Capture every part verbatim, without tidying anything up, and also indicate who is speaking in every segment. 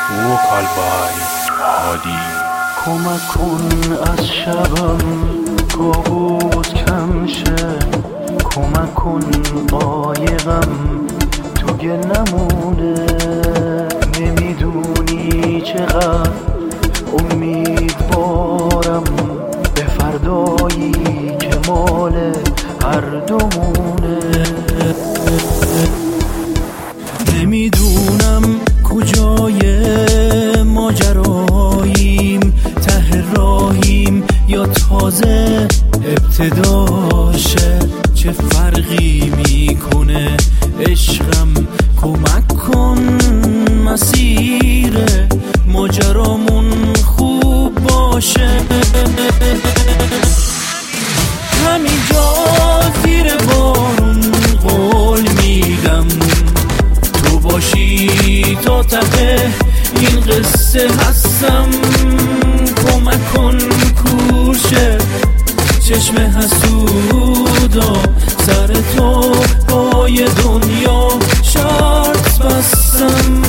Speaker 1: وکالبای هادی.
Speaker 2: کمک کن از شبم کابوس کم شه، کمک کن قایقم تو گل نمونه. نمیدونی چقدر امیدوارم به فردایی که مال هر دومونه. نمیدونم کجای ماجراییم، ته راهیم یا تازه ابتداشه. چه فرقی میکنه عشقم، کمک کن مسیر ماجرامون خوب باشه. همینجا زیر بارون قول میدم تو باشی تا ته این قصه هستم. کمک کن کورشه چشم حسودا، سر تو پای دنیا شرط بستم.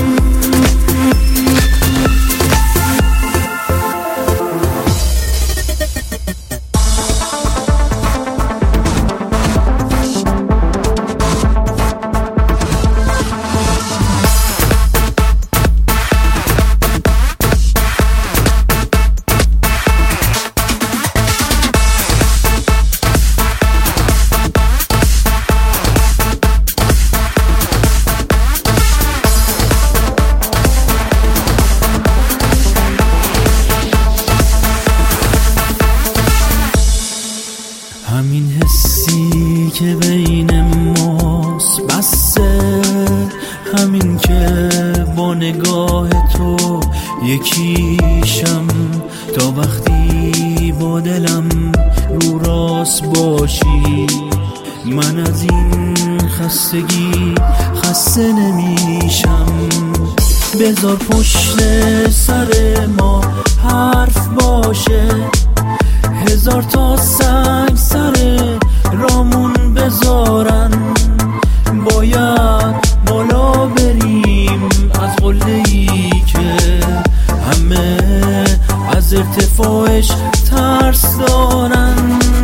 Speaker 2: همین حسی که بین ماست بسه، همین که با نگاه تو یکیشم. تا وقتی با دلم رو راست باشی، من از این خستگی خسته نمیشم. بذار پشت سر ما حرف باشه، هزار تا سنگ سر رامون بذارن. باید بالا بریم از قله‌ای که همه از ارتفاعش ترس دارن.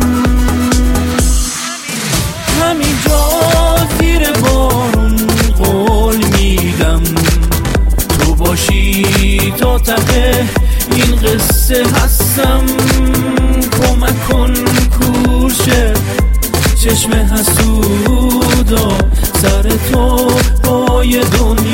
Speaker 2: همینجا زیر بارون قول میدم تو باشی تا ته این قصه هستم. کمک کن کورشه چشم حسودا، سر تو پای دنیا